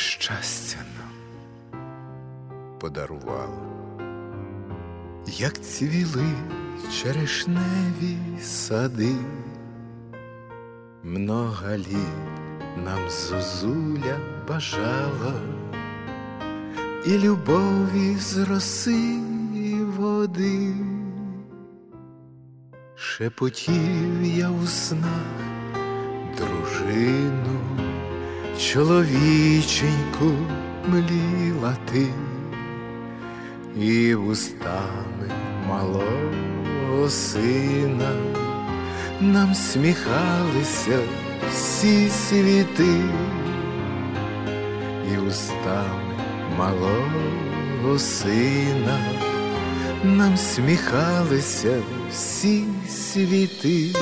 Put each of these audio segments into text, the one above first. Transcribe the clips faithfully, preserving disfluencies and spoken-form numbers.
щастя нам подарувала. Як цвіли черешневі сади, много літ нам зозуля бажала, і любові з роси і води. Шепотів я у снах дружину, чоловіченьку мліла ти, і вустами малого сина нам сміхалися всі світи, і устами малого сина нам сміхалися всі світи.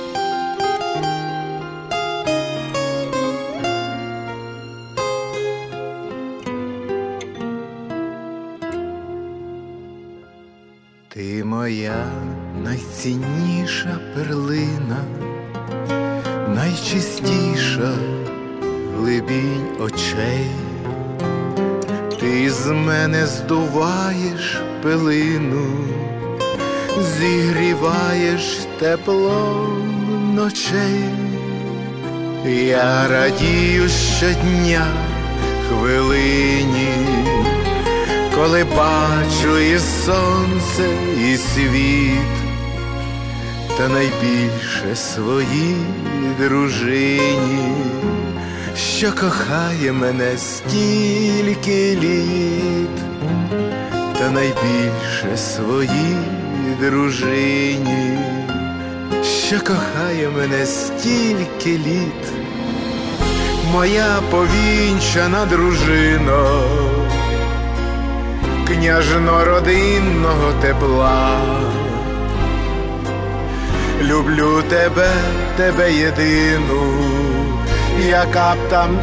Ти моя найцінніша перлина, найчистіша глибінь очей. Ти з мене здуваєш пилину, зігріваєш теплом ночей. Я радію щодня хвилині, коли бачу і сонце, і світ, та найбільше своїй дружині, що кохає мене стільки літ, та найбільше своїй дружині, що кохає мене стільки літ. Моя повінчана дружино, княжно-родинного тепла, люблю тебе, тебе єдину, яка б там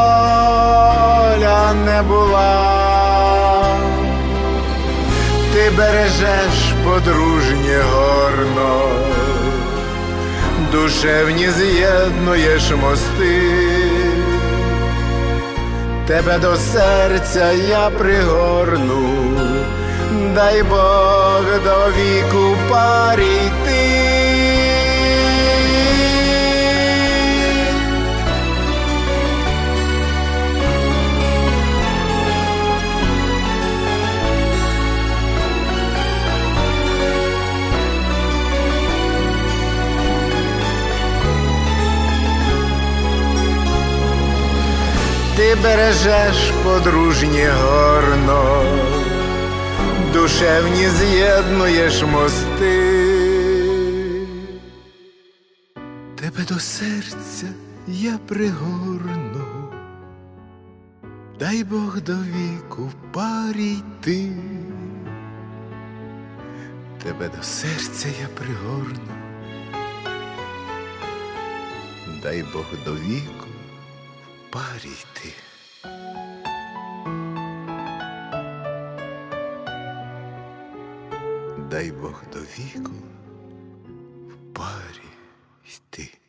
доля не була. Ти бережеш подружнє горно, душевні з'єднуєш мости. Тебе до серця я пригорну, дай Бог до віку парі йти. Ти бережеш подружнє горно, душевні з'єднуєш мости. Тебе до серця я пригорну, дай Бог до віку в парі йти. Тебе до серця я пригорну, дай Бог до віку парі йти. Дай Бог до віку в парі йти.